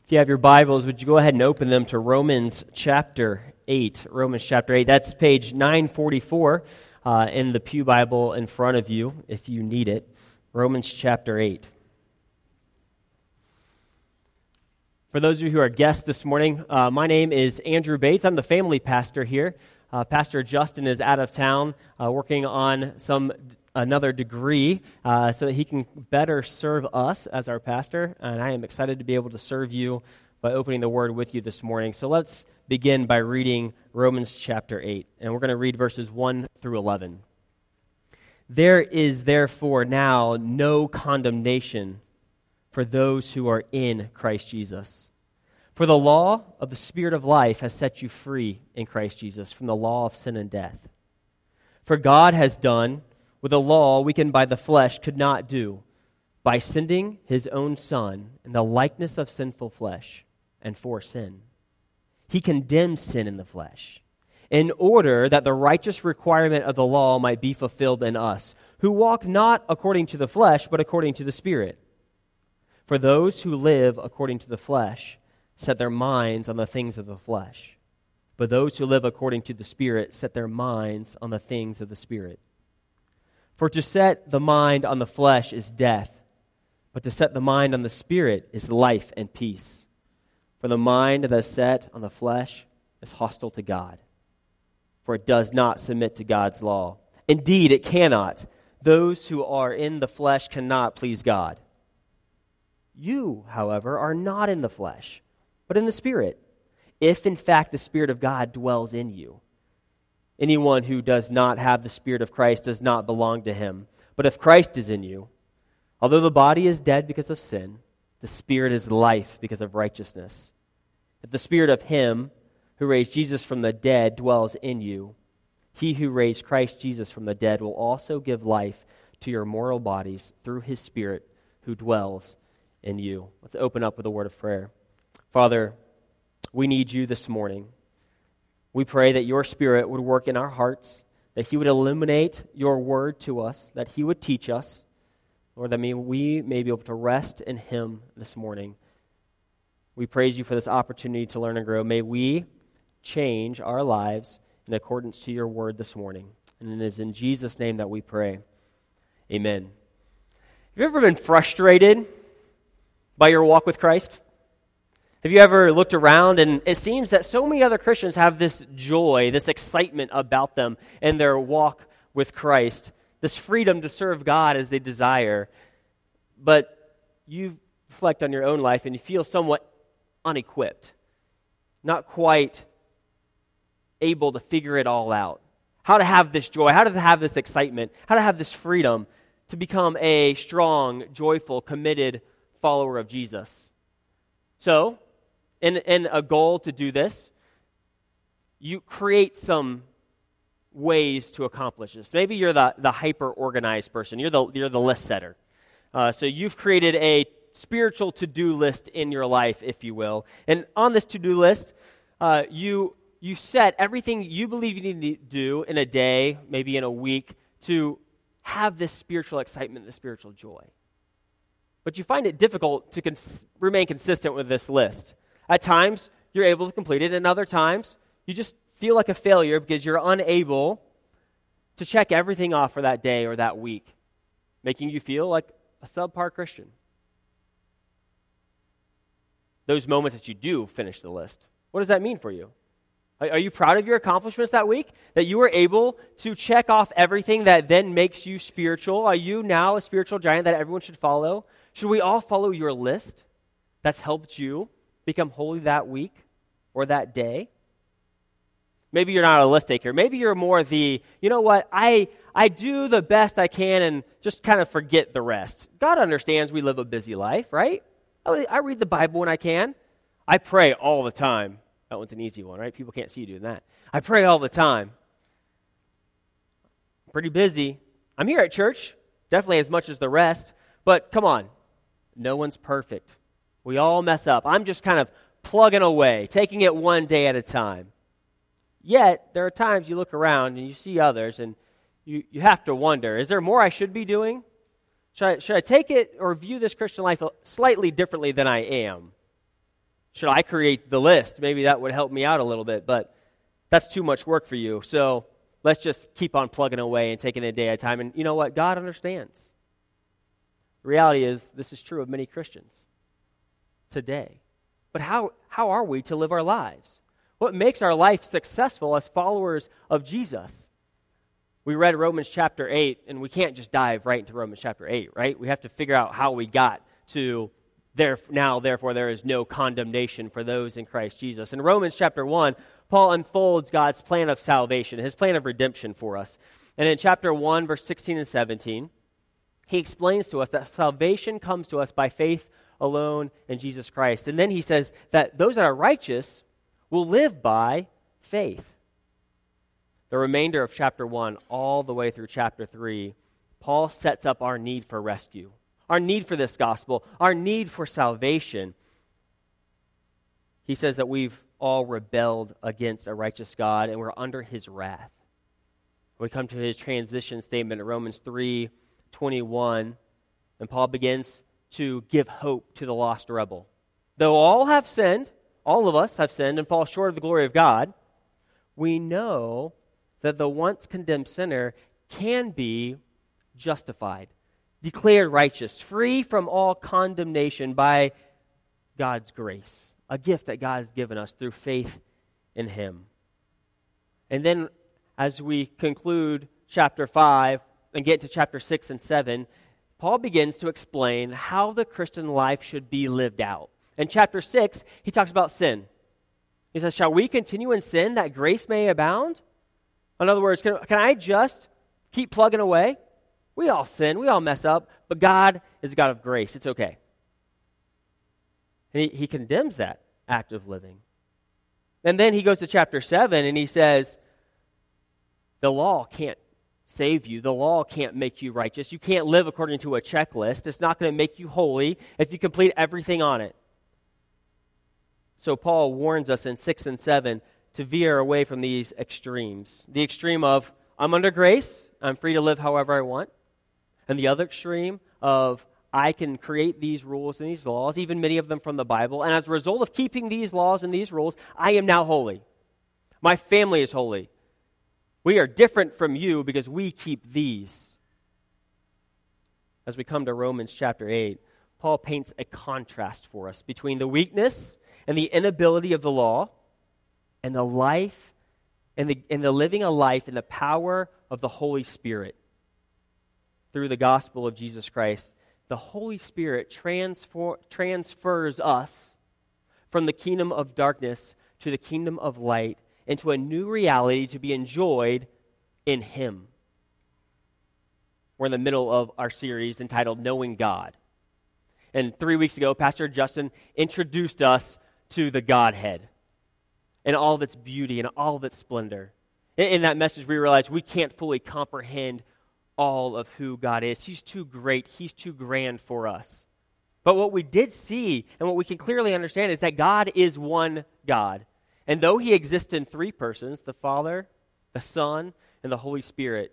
If you have your Bibles, would you go ahead and open them to Romans chapter 8? Romans chapter 8. That's page 944 in the Pew Bible in front of you, if you need it. Romans chapter 8. For those of you who are guests this morning, my name is Andrew Bates. I'm the family pastor here. Pastor Justin is out of town working on another degree so that he can better serve us as our pastor, and I am excited to be able to serve you by opening the Word with you this morning. So let's begin by reading Romans chapter 8, and we're going to read verses 1 through 11. There is therefore now no condemnation for those who are in Christ Jesus. For the law of the Spirit of life has set you free in Christ Jesus from the law of sin and death. For God has done with the law weakened by the flesh could not do, by sending his own Son in the likeness of sinful flesh and for sin. He condemned sin in the flesh, in order that the righteous requirement of the law might be fulfilled in us, who walk not according to the flesh, but according to the Spirit. For those who live according to the flesh set their minds on the things of the flesh, but those who live according to the Spirit set their minds on the things of the Spirit. For to set the mind on the flesh is death, but to set the mind on the Spirit is life and peace. For the mind that is set on the flesh is hostile to God, for it does not submit to God's law. Indeed, it cannot. Those who are in the flesh cannot please God. You, however, are not in the flesh, but in the Spirit, if in fact the Spirit of God dwells in you. Anyone who does not have the Spirit of Christ does not belong to him. But if Christ is in you, although the body is dead because of sin, the Spirit is life because of righteousness. If the Spirit of him who raised Jesus from the dead dwells in you, he who raised Christ Jesus from the dead will also give life to your mortal bodies through his Spirit who dwells in you. Let's open up with a word of prayer. Father, we need you this morning. We pray that your Spirit would work in our hearts, that he would illuminate your word to us, that he would teach us, Lord, that we may be able to rest in him this morning. We praise you for this opportunity to learn and grow. May we change our lives in accordance to your word this morning. And it is in Jesus' name that we pray. Amen. Have you ever been frustrated by your walk with Christ? Have you ever looked around and it seems that so many other Christians have this joy, this excitement about them in their walk with Christ, this freedom to serve God as they desire, but you reflect on your own life and you feel somewhat unequipped, not quite able to figure it all out. How to have this joy, how to have this excitement, how to have this freedom to become a strong, joyful, committed follower of Jesus. So, in a goal to do this, you create some ways to accomplish this. Maybe you're the hyper-organized person. You're the list setter. So you've created a spiritual to-do list in your life, if you will. And on this to-do list, you set everything you believe you need to do in a day, maybe in a week, to have this spiritual excitement, this spiritual joy. But you find it difficult to remain consistent with this list. At times, you're able to complete it, and other times, you just feel like a failure because you're unable to check everything off for that day or that week, making you feel like a subpar Christian. Those moments that you do finish the list, what does that mean for you? Are you proud of your accomplishments that week? That you were able to check off everything that then makes you spiritual? Are you now a spiritual giant that everyone should follow? Should we all follow your list that's helped you become holy that week or that day? Maybe you're not a list taker. Maybe you're more the, you know what, I do the best I can and just kind of forget the rest. God understands we live a busy life, right? I read the Bible when I can. I pray all the time. That one's an easy one, right? People can't see you doing that. I pray all the time. I'm pretty busy. I'm here at church, definitely as much as the rest, but come on, no one's perfect. We all mess up. I'm just kind of plugging away, taking it one day at a time. Yet, there are times you look around and you see others and you have to wonder, is there more I should be doing? Should I take it or view this Christian life slightly differently than I am? should I create the list? Maybe that would help me out a little bit, but that's too much work for you. So let's just keep on plugging away and taking it a day at a time. And you know what? God understands. The reality is, this is true of many Christians today. But how are we to live our lives? What makes our life successful as followers of Jesus? We read Romans chapter 8, and we can't just dive right into Romans chapter 8, right? We have to figure out how we got to therefore there is no condemnation for those in Christ Jesus. In Romans chapter 1, Paul unfolds God's plan of salvation, his plan of redemption for us. And in chapter 1, verse 16 and 17, he explains to us that salvation comes to us by faith alone in Jesus Christ. And then he says that those that are righteous will live by faith. The remainder of chapter 1 all the way through chapter 3, Paul sets up our need for rescue, our need for this gospel, our need for salvation. He says that we've all rebelled against a righteous God and we're under his wrath. We come to his transition statement in Romans 3:21, and Paul begins to give hope to the lost rebel. Though all have sinned, all of us have sinned and fall short of the glory of God, we know that the once condemned sinner can be justified, declared righteous, free from all condemnation by God's grace, a gift that God has given us through faith in him. And then as we conclude chapter 5 and get to chapter 6 and 7, Paul begins to explain how the Christian life should be lived out. In chapter 6, he talks about sin. He says, shall we continue in sin that grace may abound? In other words, can I just keep plugging away? We all sin, we all mess up, but God is a God of grace. It's okay. And he condemns that act of living. And then he goes to chapter 7 and he says, the law can't save you. The law can't make you righteous. You can't live according to a checklist. It's not going to make you holy if you complete everything on it. So Paul warns us in 6 and 7 to veer away from these extremes. The extreme of, I'm under grace, I'm free to live however I want. And the other extreme of, I can create these rules and these laws, even many of them from the Bible, and as a result of keeping these laws and these rules, I am now holy. My family is holy. We are different from you because we keep these. As we come to Romans chapter 8, Paul paints a contrast for us between the weakness and the inability of the law and the life and the living a life in the power of the Holy Spirit. Through the gospel of Jesus Christ, the Holy Spirit transfers us from the kingdom of darkness to the kingdom of light, into a new reality to be enjoyed in him. We're in the middle of our series entitled Knowing God. And 3 weeks ago, Pastor Justin introduced us to the Godhead and all of its beauty and all of its splendor. In that message, we realized we can't fully comprehend all of who God is. He's too great. He's too grand for us. But what we did see and what we can clearly understand is that God is one God. And though he exists in three persons, the Father, the Son, and the Holy Spirit,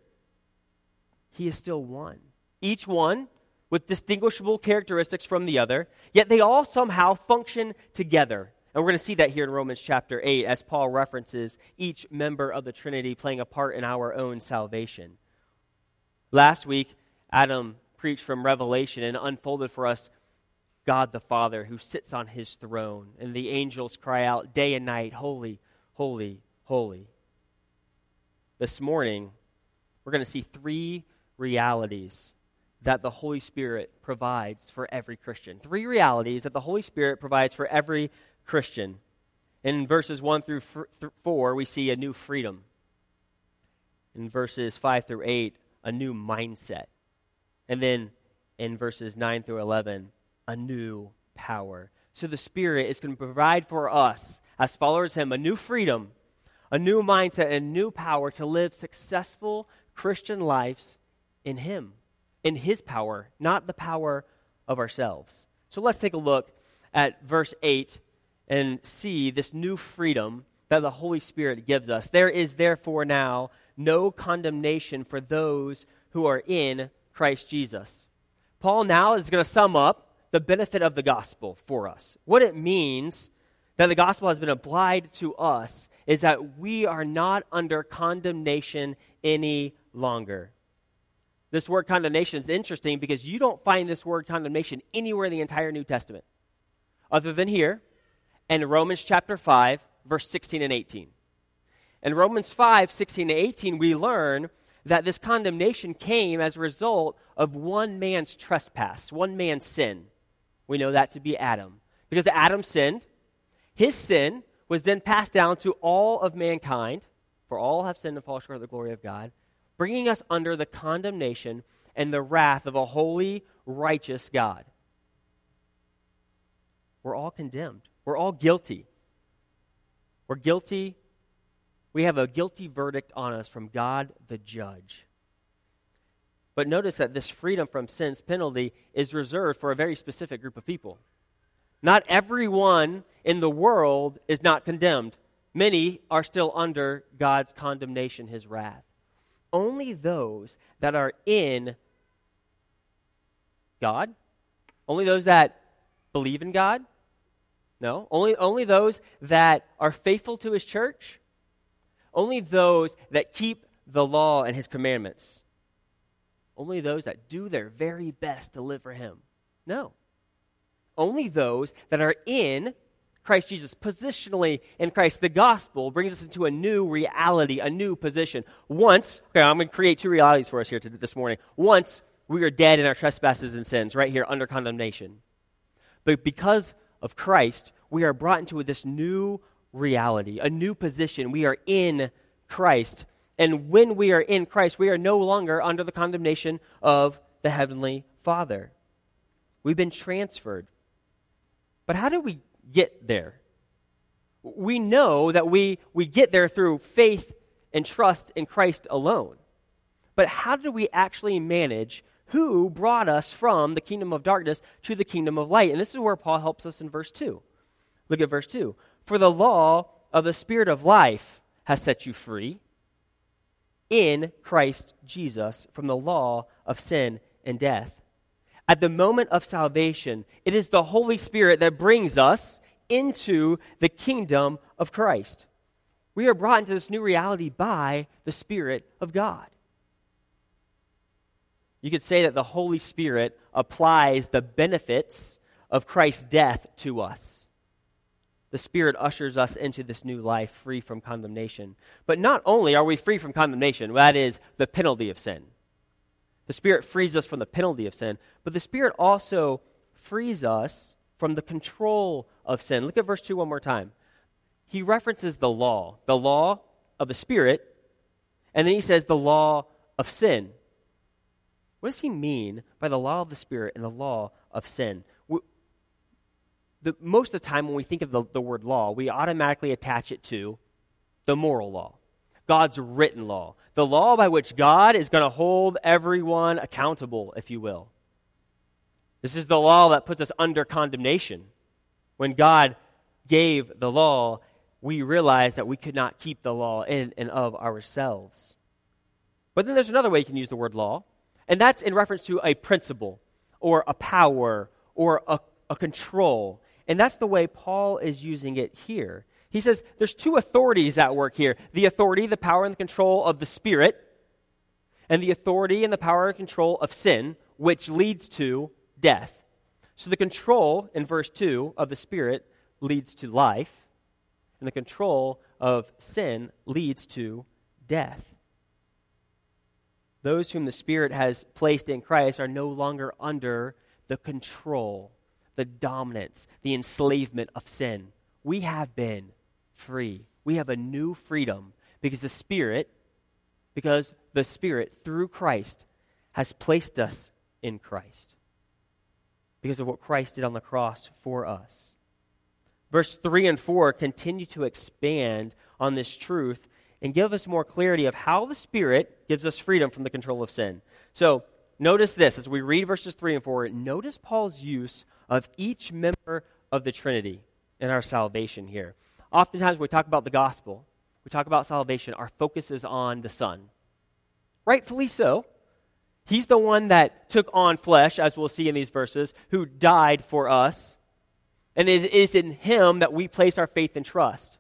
he is still one. Each one with distinguishable characteristics from the other, yet they all somehow function together. And we're going to see that here in Romans chapter 8 as Paul references each member of the Trinity playing a part in our own salvation. Last week, Adam preached from Revelation and unfolded for us God the Father who sits on his throne, and the angels cry out day and night, holy, holy, holy. This morning, we're going to see three realities that the Holy Spirit provides for every Christian. Three realities that the Holy Spirit provides for every Christian. In verses 1 through 4, we see a new freedom. In verses 5 through 8, a new mindset. And then in verses 9 through 11, a new power. So the Spirit is going to provide for us, as followers of him, a new freedom, a new mindset, and a new power to live successful Christian lives in him, in his power, not the power of ourselves. So let's take a look at verse 8 and see this new freedom that the Holy Spirit gives us. There is therefore now no condemnation for those who are in Christ Jesus. Paul now is going to sum up the benefit of the gospel for us, what it means that the gospel has been applied to us is that we are not under condemnation any longer. This word condemnation is interesting because you don't find this word condemnation anywhere in the entire New Testament, other than here in Romans chapter 5, verse 16 and 18. In Romans 5, 16 and 18, we learn that this condemnation came as a result of one man's trespass, one man's sin. We know that to be Adam. Because Adam sinned, his sin was then passed down to all of mankind, for all have sinned and fall short of the glory of God, bringing us under the condemnation and the wrath of a holy, righteous God. We're all condemned. We're all guilty. We're guilty. We have a guilty verdict on us from God the judge. But notice that this freedom from sin's penalty is reserved for a very specific group of people. Not everyone in the world is not condemned. Many are still under God's condemnation, his wrath. Only those that are in God? Only those that believe in God? No. Only those that are faithful to his church? Only those that keep the law and his commandments? Only those that do their very best to live for him? No. Only those that are in Christ Jesus, positionally in Christ. The gospel brings us into a new reality, a new position. Once, I'm going to create two realities for us here this morning. Once, we are dead in our trespasses and sins, right here under condemnation. But because of Christ, we are brought into this new reality, a new position. We are in Christ. And when we are in Christ, we are no longer under the condemnation of the Heavenly Father. We've been transferred. But how do we get there? We know that we get there through faith and trust in Christ alone. But how do we actually manage who brought us from the kingdom of darkness to the kingdom of light? And this is where Paul helps us in verse 2. Look at verse 2. For the law of the Spirit of life has set you free in Christ Jesus from the law of sin and death. At the moment of salvation, it is the Holy Spirit that brings us into the kingdom of Christ. We are brought into this new reality by the Spirit of God. You could say that the Holy Spirit applies the benefits of Christ's death to us. The Spirit ushers us into this new life free from condemnation. But not only are we free from condemnation, that is the penalty of sin. The Spirit frees us from the penalty of sin, but the Spirit also frees us from the control of sin. Look at verse 2 one more time. He references the law of the Spirit, and then he says the law of sin. What does he mean by the law of the Spirit and the law of sin? Most of the time when we think of the word law, we automatically attach it to the moral law, God's written law, the law by which God is going to hold everyone accountable, if you will. This is the law that puts us under condemnation. When God gave the law, we realized that we could not keep the law in and of ourselves. But then there's another way you can use the word law, and that's in reference to a principle or a power or a control. And that's the way Paul is using it here. He says there's two authorities at work here. The authority, the power, and the control of the Spirit, and the authority and the power and control of sin, which leads to death. So the control in verse 2 of the Spirit leads to life, and the control of sin leads to death. Those whom the Spirit has placed in Christ are no longer under the control, the dominance, the enslavement of sin. We have been free. We have a new freedom because the Spirit through Christ has placed us in Christ because of what Christ did on the cross for us. Verse 3 and 4 continue to expand on this truth and give us more clarity of how the Spirit gives us freedom from the control of sin. So notice this, as we read verses 3 and 4, notice Paul's use of each member of the Trinity in our salvation here. Oftentimes when we talk about the gospel, we talk about salvation, our focus is on the Son. Rightfully so. He's the one that took on flesh, as we'll see in these verses, who died for us. And it is in him that we place our faith and trust.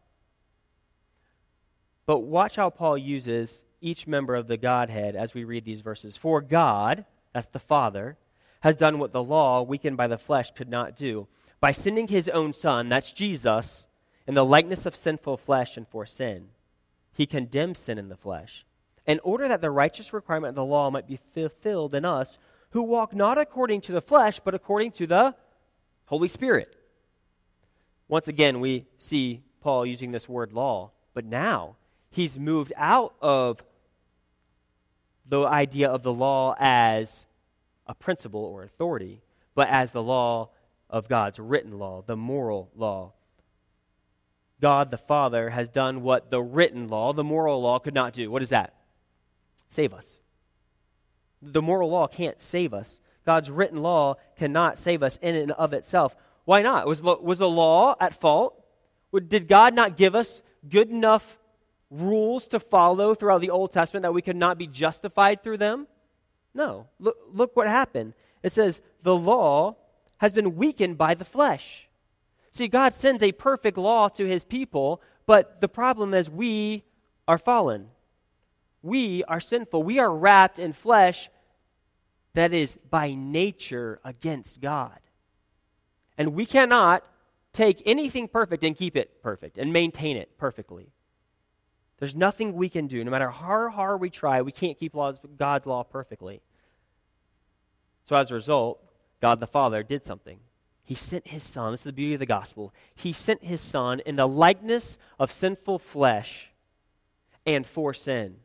But watch how Paul uses each member of the Godhead as we read these verses. For God, that's the Father, has done what the law, weakened by the flesh, could not do. By sending his own Son, that's Jesus, in the likeness of sinful flesh and for sin. He condemned sin in the flesh, in order that the righteous requirement of the law might be fulfilled in us, who walk not according to the flesh, but according to the Holy Spirit. Once again, we see Paul using this word law, but now he's moved out of the idea of the law as a principle or authority, but as the law of God's written law, the moral law. God the Father has done what the written law, the moral law, could not do. What is that? Save us. The moral law can't save us. God's written law cannot save us in and of itself. Why not? Was the law at fault? Did God not give us good enough rules to follow throughout the Old Testament that we could not be justified through them? No. Look what happened. It says the law has been weakened by the flesh. See, God sends a perfect law to his people, but the problem is we are fallen. We are sinful. We are wrapped in flesh that is by nature against God. And we cannot take anything perfect and keep it perfect and maintain it perfectly. There's nothing we can do. No matter how hard we try, we can't keep God's law perfectly. So as a result, God the Father did something. He sent his Son. This is the beauty of the gospel. He sent his Son in the likeness of sinful flesh and for sin.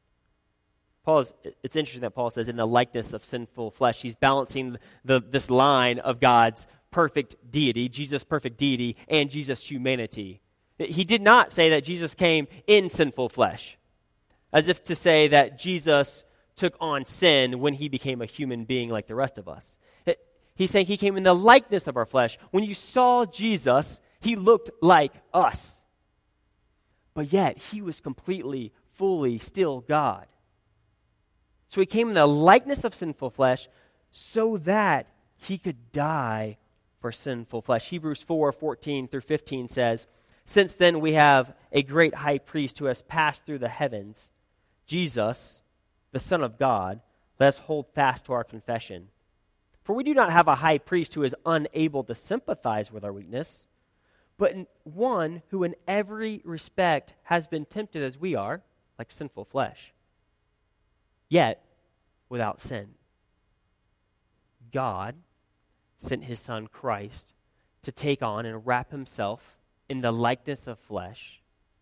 It's interesting that Paul says in the likeness of sinful flesh. He's balancing this line of God's perfect deity, Jesus' perfect deity, and Jesus' humanity. He did not say that Jesus came in sinful flesh, as if to say that Jesus took on sin when he became a human being like the rest of us. He's saying he came in the likeness of our flesh. When you saw Jesus, he looked like us. But yet, he was completely, fully still God. So he came in the likeness of sinful flesh so that he could die for sinful flesh. Hebrews 4:14 through 15 says, "Since then we have a great high priest who has passed through the heavens, Jesus, the Son of God. Let us hold fast to our confession. For we do not have a high priest who is unable to sympathize with our weakness, but one who in every respect has been tempted as we are, like sinful flesh, yet without sin. God sent his Son Christ to take on and wrap himself in the likeness of flesh,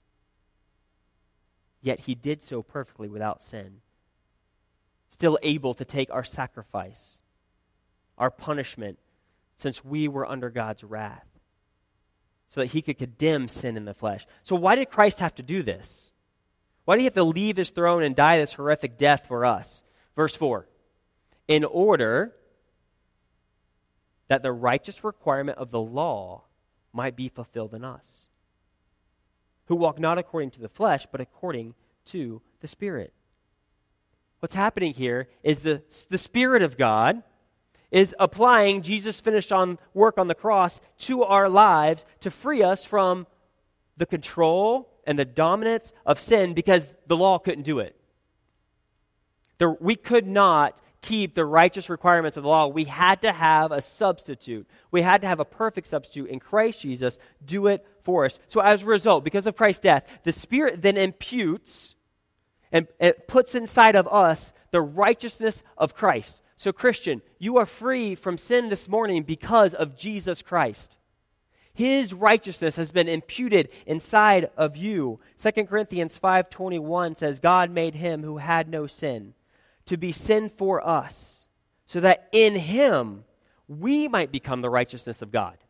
yet he did so perfectly without sin, still able to take our sacrifice, our punishment, since we were under God's wrath, so that he could condemn sin in the flesh." So why did Christ have to do this? Why did he have to leave his throne and die this horrific death for us? Verse 4, "In order that the righteous requirement of the law might be fulfilled in us, who walk not according to the flesh, but according to the Spirit." What's happening here is the Spirit of God is applying Jesus' finished work on the cross to our lives to free us from the control and the dominance of sin, because the law couldn't do it. We could not keep the righteous requirements of the law. We had to have a substitute. We had to have a perfect substitute in Christ Jesus do it for us. So as a result, because of Christ's death, the Spirit then imputes and it puts inside of us the righteousness of Christ. So Christian, you are free from sin this morning because of Jesus Christ. His righteousness has been imputed inside of you. 2 Corinthians 5:21 says, "God made him who had no sin to be sin for us, so that in him we might become the righteousness of God."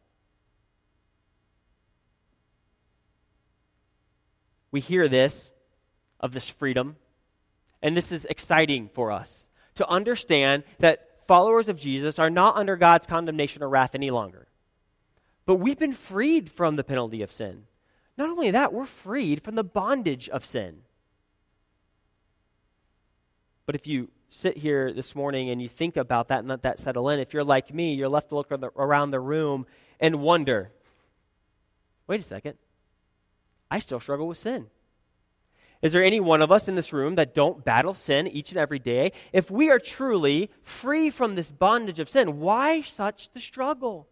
We hear this, of this freedom, and this is exciting for us to understand that followers of Jesus are not under God's condemnation or wrath any longer. But we've been freed from the penalty of sin. Not only that, we're freed from the bondage of sin. But if you sit here this morning and you think about that and let that settle in, if you're like me, you're left to look around the room and wonder, wait a second, I still struggle with sin. Is there any one of us in this room that don't battle sin each and every day? If we are truly free from this bondage of sin, why such the struggle?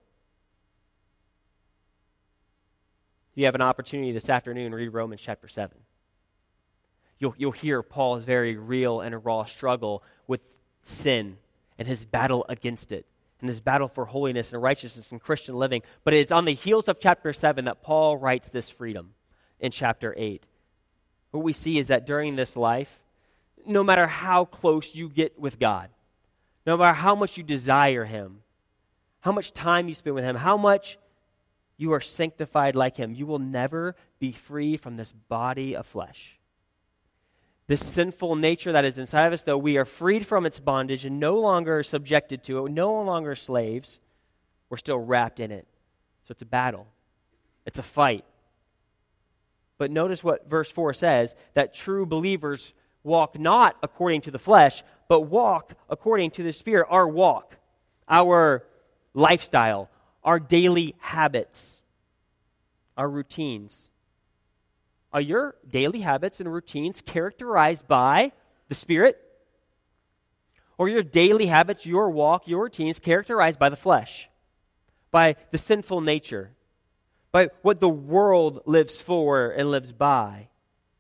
You have an opportunity this afternoon to read Romans chapter 7. You'll hear Paul's very real and raw struggle with sin and his battle against it, and his battle for holiness and righteousness and Christian living. But it's on the heels of chapter 7 that Paul writes this freedom in chapter 8. What we see is that during this life, no matter how close you get with God, no matter how much you desire Him, how much time you spend with Him, how much you are sanctified like Him, you will never be free from this body of flesh. This sinful nature that is inside of us, though we are freed from its bondage and no longer subjected to it, no longer slaves, we're still wrapped in it. So it's a battle. It's a fight. But notice what verse 4 says, that true believers walk not according to the flesh, but walk according to the Spirit. Our walk, our lifestyle, our daily habits, our routines. Are your daily habits and routines characterized by the Spirit? Or your daily habits, your walk, your routines characterized by the flesh, by the sinful nature, by what the world lives for and lives by?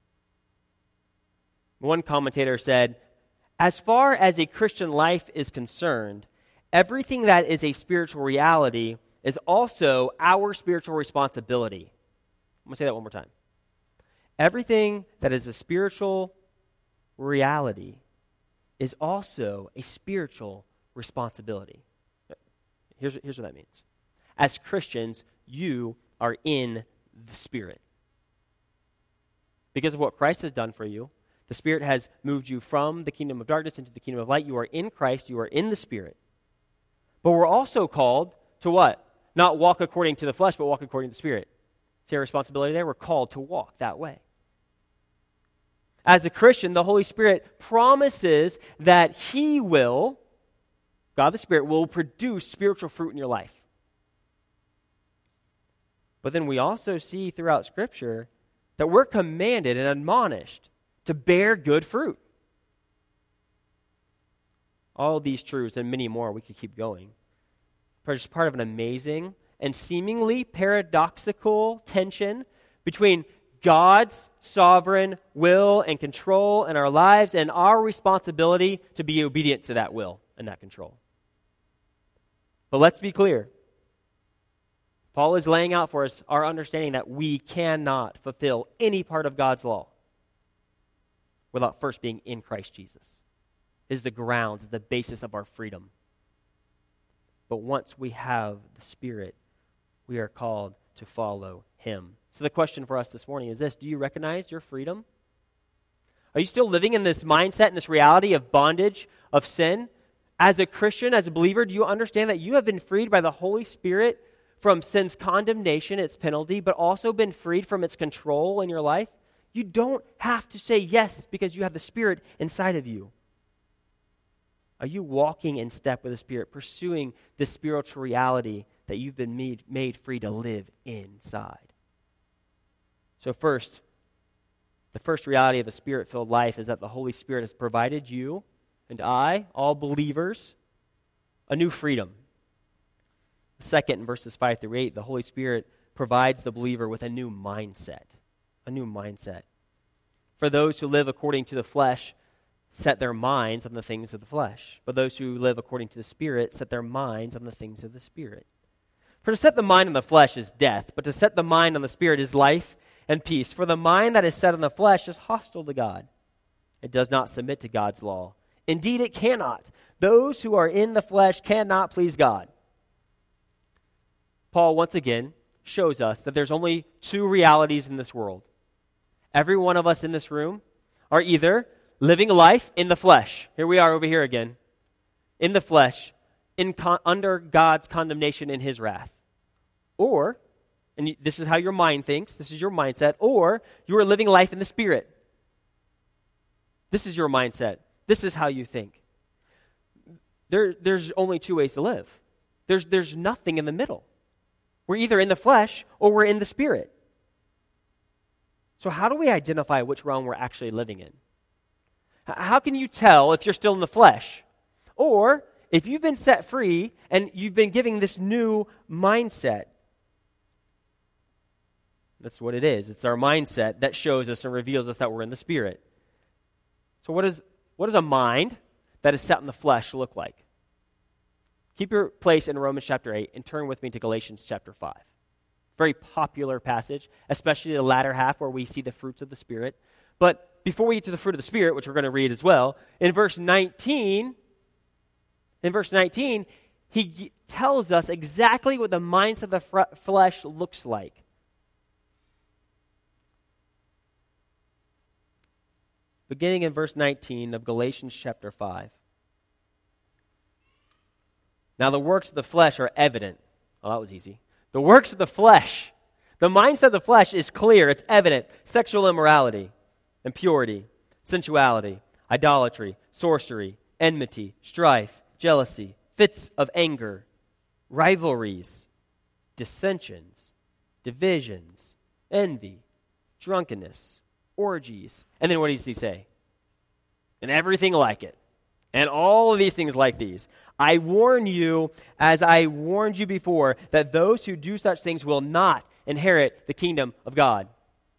One commentator said, as far as a Christian life is concerned, everything that is a spiritual reality is also our spiritual responsibility. I'm going to say that one more time. Everything that is a spiritual reality is also a spiritual responsibility. Here's what that means. As Christians, you are in the Spirit. Because of what Christ has done for you, the Spirit has moved you from the kingdom of darkness into the kingdom of light. You are in Christ. You are in the Spirit. But we're also called to what? Not walk according to the flesh, but walk according to the Spirit. See our responsibility there? We're called to walk that way. As a Christian, the Holy Spirit promises that He will, God the Spirit, will produce spiritual fruit in your life. But then we also see throughout Scripture that we're commanded and admonished to bear good fruit. All these truths and many more, we could keep going. But it's part of an amazing and seemingly paradoxical tension between God's sovereign will and control in our lives and our responsibility to be obedient to that will and that control. But let's be clear. Paul is laying out for us our understanding that we cannot fulfill any part of God's law without first being in Christ Jesus. It is the grounds, is the basis of our freedom. But once we have the Spirit, we are called to follow Him. So the question for us this morning is this: do you recognize your freedom? Are you still living in this mindset and this reality of bondage, of sin? As a Christian, as a believer, do you understand that you have been freed by the Holy Spirit from sin's condemnation, its penalty, but also been freed from its control in your life? You don't have to say yes because you have the Spirit inside of you. Are you walking in step with the Spirit, pursuing this spiritual reality that you've been made free to live inside? So first, the first reality of a Spirit-filled life is that the Holy Spirit has provided you and I, all believers, a new freedom. Second, in verses 5 through 8, the Holy Spirit provides the believer with a new mindset. A new mindset. For those who live according to the flesh set their minds on the things of the flesh, but those who live according to the Spirit set their minds on the things of the Spirit. For to set the mind on the flesh is death, but to set the mind on the Spirit is life and peace. For the mind that is set on the flesh is hostile to God. It does not submit to God's law. Indeed, it cannot. Those who are in the flesh cannot please God. Paul, once again, shows us that there's only two realities in this world. Every one of us in this room are either living a life in the flesh. Here we are over here again. In the flesh, under God's condemnation and His wrath. Or, and this is how your mind thinks, this is your mindset, or you are living life in the Spirit. This is your mindset. This is how you think. there's only two ways to live. There's nothing in the middle. We're either in the flesh or we're in the Spirit. So how do we identify which realm we're actually living in? How can you tell if you're still in the flesh? Or if you've been set free and you've been giving this new mindset? That's what it is. It's our mindset that shows us and reveals us that we're in the Spirit. So what does a mind that is set in the flesh look like? Keep your place in Romans chapter 8 and turn with me to Galatians chapter 5. Very popular passage, especially the latter half where we see the fruits of the Spirit. But before we get to the fruit of the Spirit, which we're going to read as well, in verse 19, he tells us exactly what the mindset of the flesh looks like. Beginning in verse 19 of Galatians chapter 5. Now the works of the flesh are evident. Oh, that was easy. The works of the flesh. The mindset of the flesh is clear. It's evident. Sexual immorality, impurity, sensuality, idolatry, sorcery, enmity, strife, jealousy, fits of anger, rivalries, dissensions, divisions, envy, drunkenness, orgies. And then what does he say? And everything like it. And all of these things like these. I warn you, as I warned you before, that those who do such things will not inherit the kingdom of God.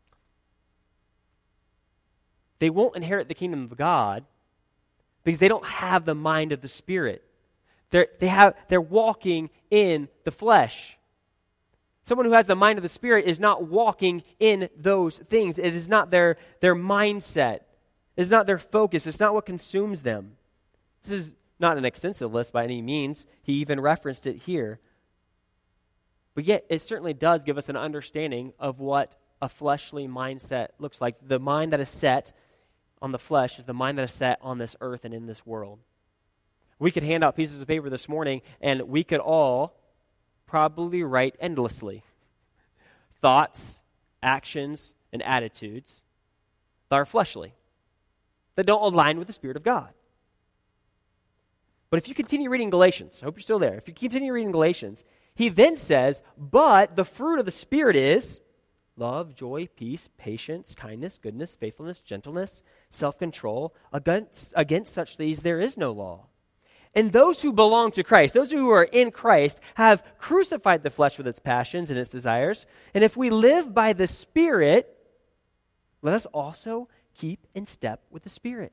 They won't inherit the kingdom of God because they don't have the mind of the Spirit. They're walking in the flesh. Someone who has the mind of the Spirit is not walking in those things. It is not their mindset. It is not their focus. It's not what consumes them. This is not an extensive list by any means. He even referenced it here. But yet, it certainly does give us an understanding of what a fleshly mindset looks like. The mind that is set on the flesh is the mind that is set on this earth and in this world. We could hand out pieces of paper this morning, and we could all probably write endlessly thoughts, actions, and attitudes that are fleshly, that don't align with the Spirit of God. But if you continue reading Galatians, I hope you're still there. If you continue reading Galatians, he then says, but the fruit of the Spirit is love, joy, peace, patience, kindness, goodness, faithfulness, gentleness, self-control. Against such things there is no law. And those who belong to Christ, those who are in Christ, have crucified the flesh with its passions and its desires. And if we live by the Spirit, let us also keep in step with the Spirit.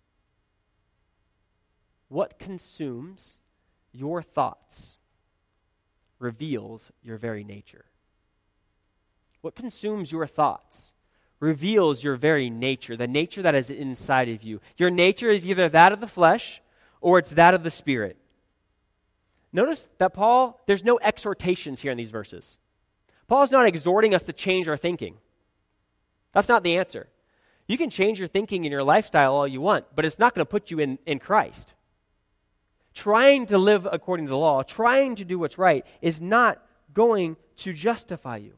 What consumes your thoughts reveals your very nature. What consumes your thoughts reveals your very nature, the nature that is inside of you. Your nature is either that of the flesh or it's that of the Spirit. Notice that there's no exhortations here in these verses. Paul's not exhorting us to change our thinking. That's not the answer. You can change your thinking and your lifestyle all you want, but it's not going to put you in Christ. Trying to live according to the law, trying to do what's right, is not going to justify you.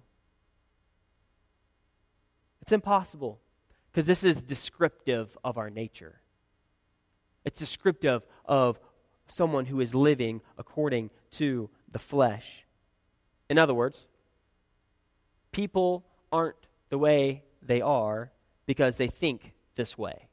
It's impossible, because this is descriptive of our nature. It's descriptive of someone who is living according to the flesh. In other words, people aren't the way they are because they think this way.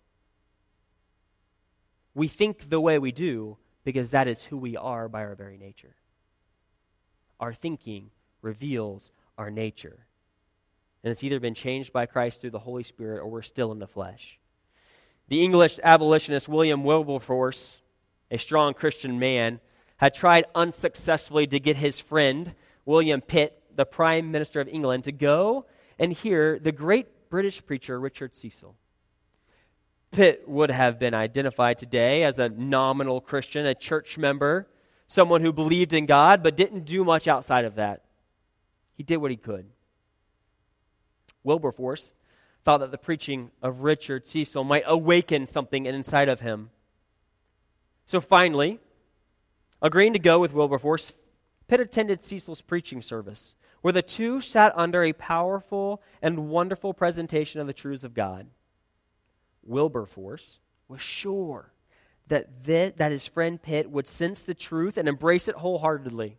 We think the way we do because that is who we are by our very nature. Our thinking reveals our nature. And it's either been changed by Christ through the Holy Spirit or we're still in the flesh. The English abolitionist William Wilberforce, a strong Christian man, had tried unsuccessfully to get his friend, William Pitt, the Prime Minister of England, to go and hear the great British preacher Richard Cecil. Pitt would have been identified today as a nominal Christian, a church member, someone who believed in God but didn't do much outside of that. He did what he could. Wilberforce thought that the preaching of Richard Cecil might awaken something inside of him. So finally, agreeing to go with Wilberforce, Pitt attended Cecil's preaching service, where the two sat under a powerful and wonderful presentation of the truths of God. Wilberforce was sure that his friend Pitt would sense the truth and embrace it wholeheartedly.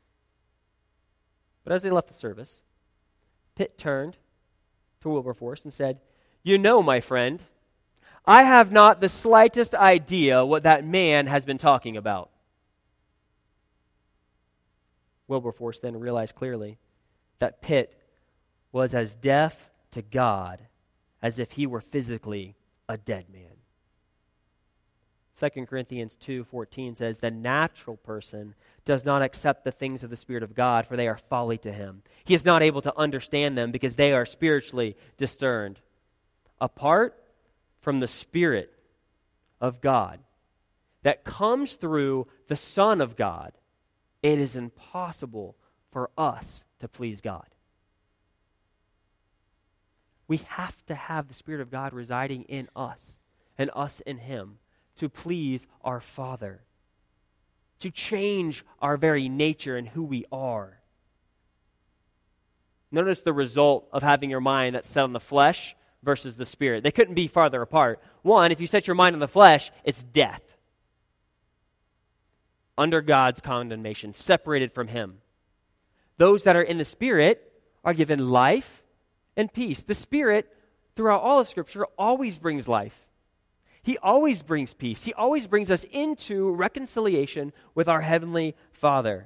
But as they left the service, Pitt turned to Wilberforce and said, "You know, my friend, I have not the slightest idea what that man has been talking about." Wilberforce then realized clearly that Pitt was as deaf to God as if he were physically a dead man. 2 Corinthians 2:14 says, "The natural person does not accept the things of the Spirit of God, for they are folly to him. He is not able to understand them because they are spiritually discerned." Apart from the Spirit of God that comes through the Son of God, it is impossible for us to please God. We have to have the Spirit of God residing in us and us in Him to please our Father, to change our very nature and who we are. Notice the result of having your mind that's set on the flesh versus the Spirit. They couldn't be farther apart. One, if you set your mind on the flesh, it's death. Under God's condemnation, separated from Him. Those that are in the Spirit are given life and peace. The Spirit, throughout all of Scripture, always brings life. He always brings peace. He always brings us into reconciliation with our Heavenly Father.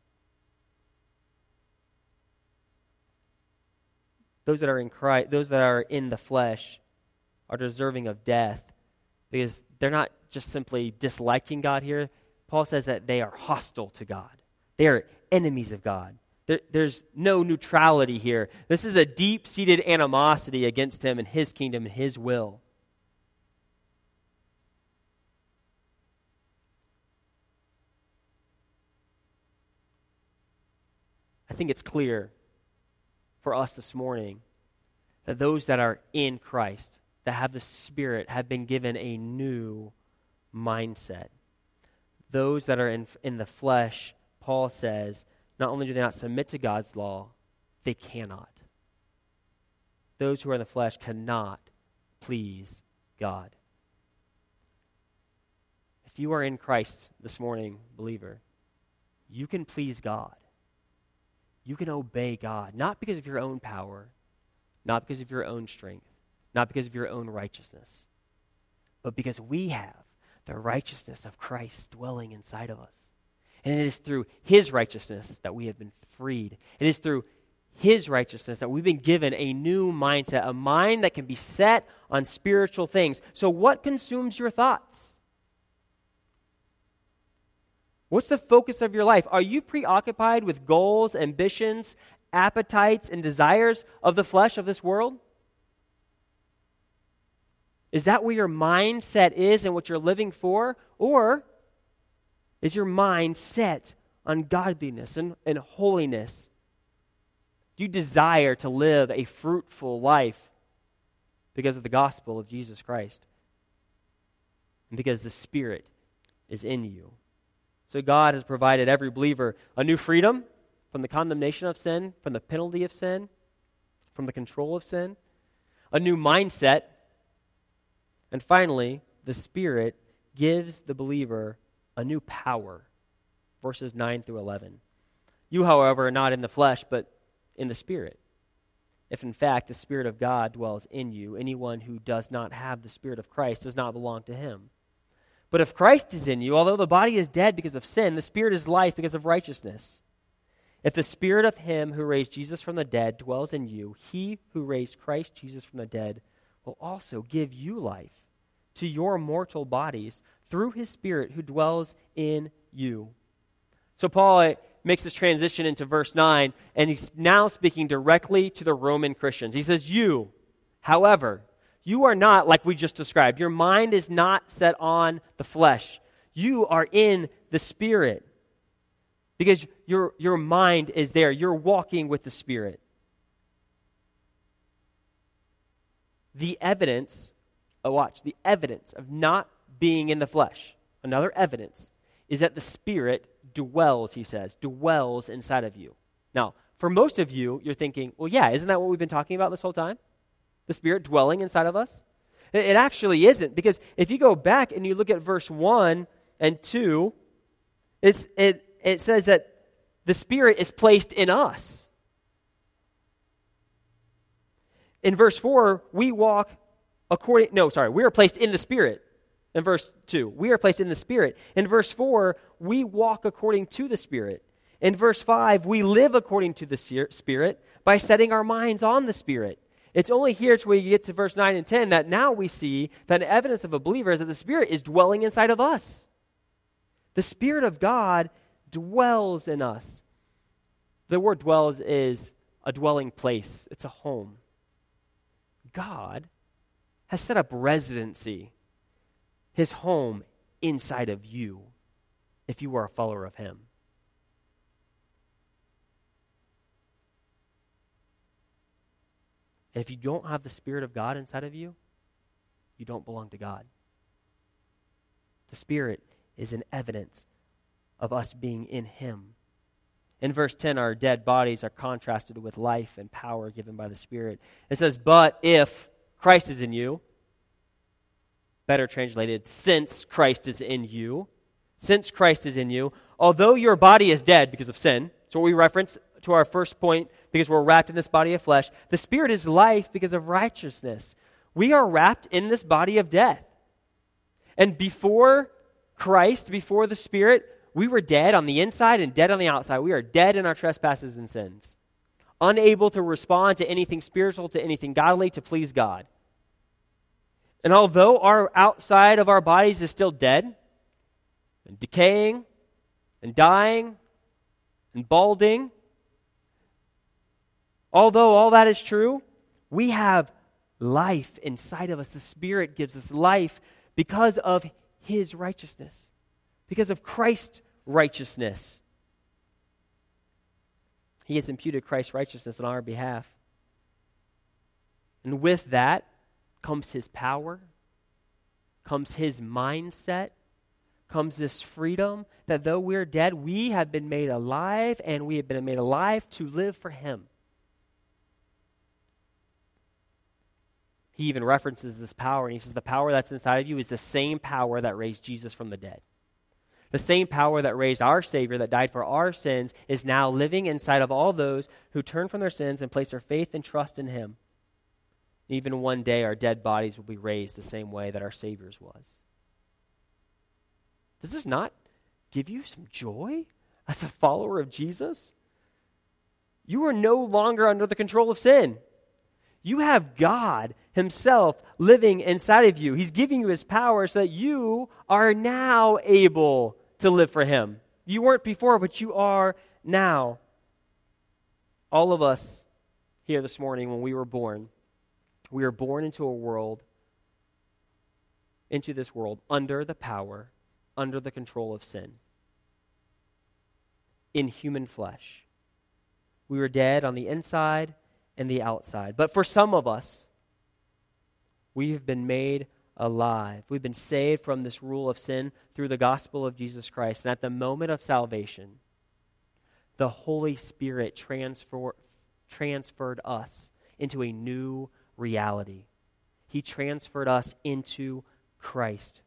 Those that are in Christ, those that are in the flesh, are deserving of death because they're not just simply disliking God here. Paul says that they are hostile to God. They are enemies of God. There's no neutrality here. This is a deep-seated animosity against Him and His kingdom and His will. I think it's clear for us this morning that those that are in Christ, that have the Spirit, have been given a new mindset. Those that are in the flesh, Paul says, not only do they not submit to God's law, they cannot. Those who are in the flesh cannot please God. If you are in Christ this morning, believer, you can please God. You can obey God, not because of your own power, not because of your own strength, not because of your own righteousness, but because we have the righteousness of Christ dwelling inside of us. And it is through His righteousness that we have been freed. It is through His righteousness that we've been given a new mindset, a mind that can be set on spiritual things. So what consumes your thoughts? What's the focus of your life? Are you preoccupied with goals, ambitions, appetites, and desires of the flesh of this world? Is that where your mindset is and what you're living for? Or is your mind set on godliness and holiness? Do you desire to live a fruitful life because of the gospel of Jesus Christ? And because the Spirit is in you. So God has provided every believer a new freedom from the condemnation of sin, from the penalty of sin, from the control of sin, a new mindset, and finally, the Spirit gives the believer a new power. Verses 9 through 11. You, however, are not in the flesh, but in the Spirit. If in fact the Spirit of God dwells in you, anyone who does not have the Spirit of Christ does not belong to Him. But if Christ is in you, although the body is dead because of sin, the Spirit is life because of righteousness. If the Spirit of Him who raised Jesus from the dead dwells in you, He who raised Christ Jesus from the dead will also give you life to your mortal bodies through His Spirit who dwells in you. So Paul makes this transition into verse 9, and he's now speaking directly to the Roman Christians. He says, you, however, you are not like we just described. Your mind is not set on the flesh. You are in the Spirit because your mind is there. You're walking with the Spirit. The evidence of not being in the flesh, another evidence, is that the Spirit dwells, he says, dwells inside of you. Now, for most of you, you're thinking, well, yeah, isn't that what we've been talking about this whole time? The Spirit dwelling inside of us? It actually isn't, because if you go back and you look at verse 1 and 2, it says that the Spirit is placed in us. In verse 4, we are placed in the Spirit. In verse 2, we are placed in the Spirit. In verse 4, we walk according to the Spirit. In verse 5, we live according to the Spirit by setting our minds on the Spirit. It's only here till we get to verse 9 and 10 that now we see that the evidence of a believer is that the Spirit is dwelling inside of us. The Spirit of God dwells in us. The word dwells is a dwelling place. It's a home. God has set up residency, his home, inside of you if you are a follower of him. And if you don't have the Spirit of God inside of you, you don't belong to God. The Spirit is an evidence of us being in him. In verse 10, our dead bodies are contrasted with life and power given by the Spirit. It says, but if Christ is in you, better translated, since Christ is in you, although your body is dead because of sin, so we reference to our first point, because we're wrapped in this body of flesh, the Spirit is life because of righteousness. We are wrapped in this body of death. And before Christ, before the Spirit, we were dead on the inside and dead on the outside. We are dead in our trespasses and sins, unable to respond to anything spiritual, to anything godly, to please God. And although our outside of our bodies is still dead and decaying and dying and balding, although all that is true, we have life inside of us. The Spirit gives us life because of his righteousness, because of Christ's righteousness. He has imputed Christ's righteousness on our behalf. And with that comes his power, comes his mindset, comes this freedom that though we're dead, we have been made alive, and we have been made alive to live for him. He even references this power, and he says the power that's inside of you is the same power that raised Jesus from the dead. The same power that raised our Savior, that died for our sins, is now living inside of all those who turn from their sins and place their faith and trust in him. Even one day, our dead bodies will be raised the same way that our Savior's was. Does this not give you some joy as a follower of Jesus? You are no longer under the control of sin. You have God himself living inside of you. He's giving you his power so that you are now able to live for him. You weren't before, but you are now. All of us here this morning, when we were born into this world under the power, under the control of sin. In human flesh. We were dead on the inside and the outside. But for some of us, we have been made alive. We've been saved from this rule of sin through the gospel of Jesus Christ. And at the moment of salvation, the Holy Spirit transferred us into a new reality. He transferred us into Christ.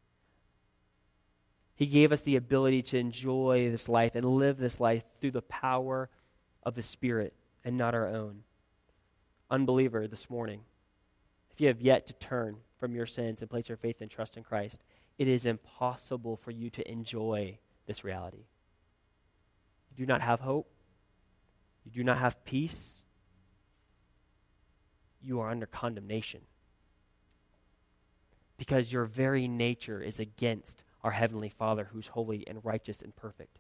He gave us the ability to enjoy this life and live this life through the power of the Spirit and not our own. Unbeliever, this morning, if you have yet to turn from your sins and place your faith and trust in Christ, it is impossible for you to enjoy this reality. You do not have hope. You do not have peace. You are under condemnation because your very nature is against our Heavenly Father who's holy and righteous and perfect.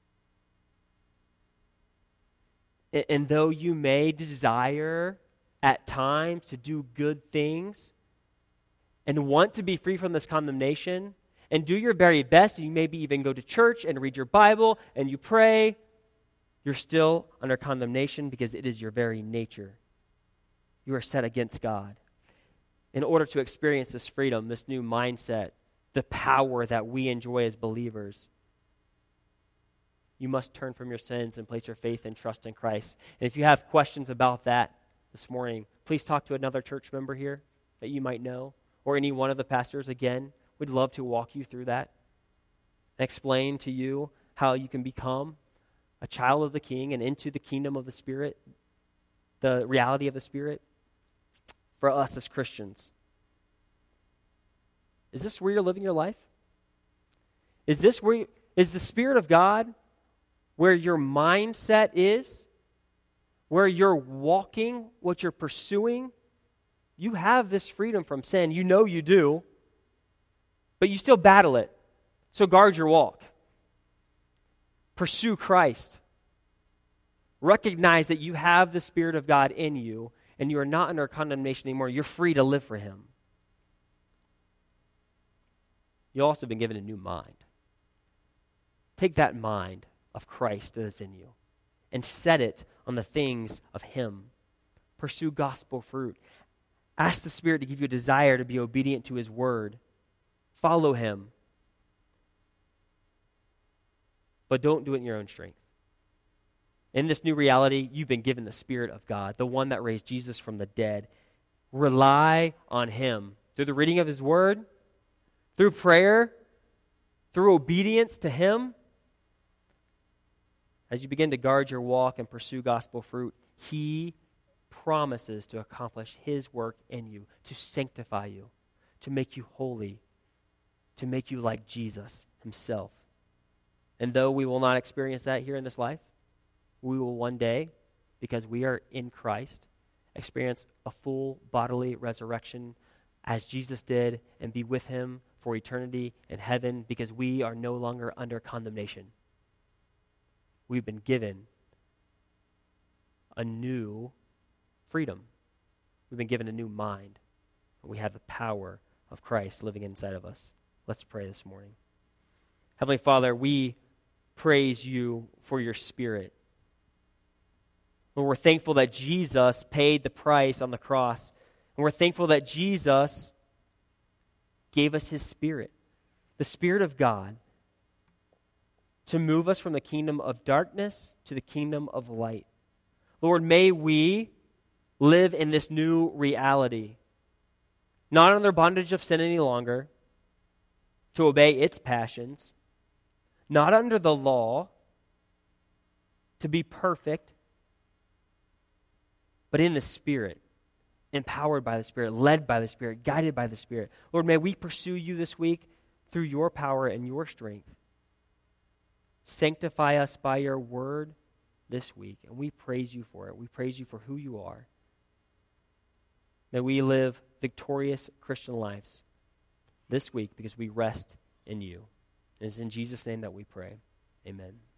And though you may desire at times to do good things and want to be free from this condemnation and do your very best, and you maybe even go to church and read your Bible and you pray, you're still under condemnation because it is your very nature. You are set against God. In order to experience this freedom, this new mindset, the power that we enjoy as believers, you must turn from your sins and place your faith and trust in Christ. And if you have questions about that this morning, please talk to another church member here that you might know, or any one of the pastors, again, we'd love to walk you through that and explain to you how you can become a child of the King and into the kingdom of the Spirit, the reality of the Spirit for us as Christians. Is this where you're living your life? Is the Spirit of God where your mindset is? Where you're walking, what you're pursuing? You have this freedom from sin. You know you do. But you still battle it. So guard your walk. Pursue Christ. Recognize that you have the Spirit of God in you and you are not under condemnation anymore. You're free to live for Him. You've also been given a new mind. Take that mind of Christ that is in you and set it on the things of Him. Pursue gospel fruit. Ask the Spirit to give you a desire to be obedient to His word. Follow Him. But don't do it in your own strength. In this new reality, you've been given the Spirit of God, the one that raised Jesus from the dead. Rely on Him through the reading of His word, through prayer, through obedience to Him. As you begin to guard your walk and pursue gospel fruit, He promises to accomplish His work in you, to sanctify you, to make you holy, to make you like Jesus Himself. And though we will not experience that here in this life, we will one day, because we are in Christ, experience a full bodily resurrection as Jesus did and be with Him for eternity in heaven because we are no longer under condemnation. We've been given a new freedom. We've been given a new mind. We have the power of Christ living inside of us. Let's pray this morning. Heavenly Father, we praise You for Your Spirit. Lord, we're thankful that Jesus paid the price on the cross. And we're thankful that Jesus gave us His Spirit, the Spirit of God, to move us from the kingdom of darkness to the kingdom of light. Lord, may we live in this new reality, not under bondage of sin any longer, to obey its passions, not under the law, to be perfect, but in the Spirit, empowered by the Spirit, led by the Spirit, guided by the Spirit. Lord, may we pursue You this week through Your power and Your strength. Sanctify us by Your word this week, and we praise You for it. We praise You for who You are. May we live victorious Christian lives this week because we rest in You. And it's in Jesus' name that we pray. Amen.